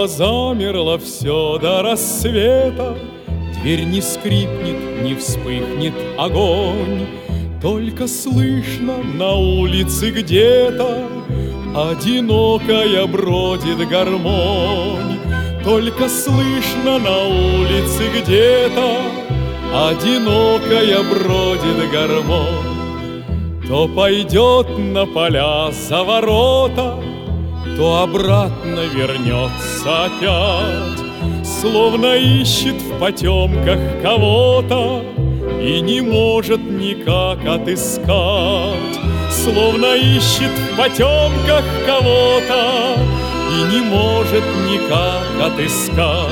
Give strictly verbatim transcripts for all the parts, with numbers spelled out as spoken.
Снова замерло все до рассвета, дверь не скрипнет, не вспыхнет огонь, только слышно на улице где-то одинокая бродит гармонь. Только слышно на улице где-то одинокая бродит гармонь. То пойдет на поля за ворота, то обратно вернется опять, словно ищет в потемках кого-то и не может никак отыскать. Словно ищет в потемках кого-то и не может никак отыскать.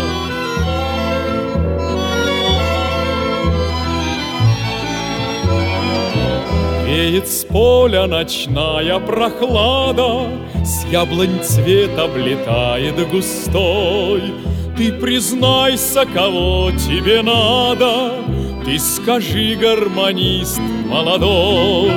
Веет с поля ночная прохлада, с яблонь цвет облетает густой. Ты признайся, кого тебе надо, ты скажи, гармонист молодой.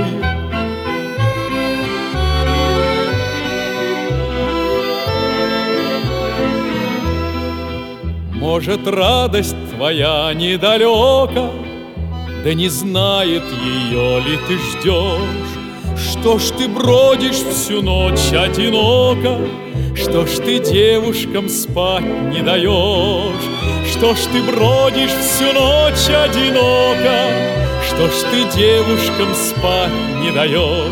Может, радость твоя недалека, да не знает ее ли ты ждешь. Что ж ты бродишь всю ночь одиноко, что ж ты девушкам спать не даешь? Что ж ты бродишь всю ночь одиноко, что ж ты девушкам спать не даешь?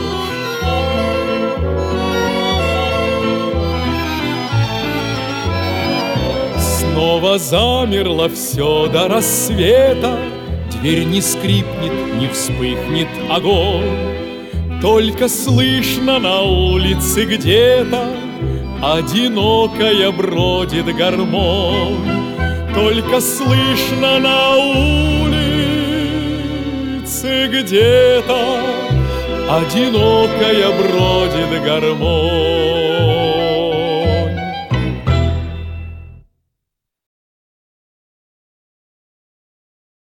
Снова замерло все до рассвета, дверь не скрипнет, не вспыхнет огонь, только слышно на улице где-то одинокая бродит гармонь. Только слышно на улице где-то одинокая бродит гармонь.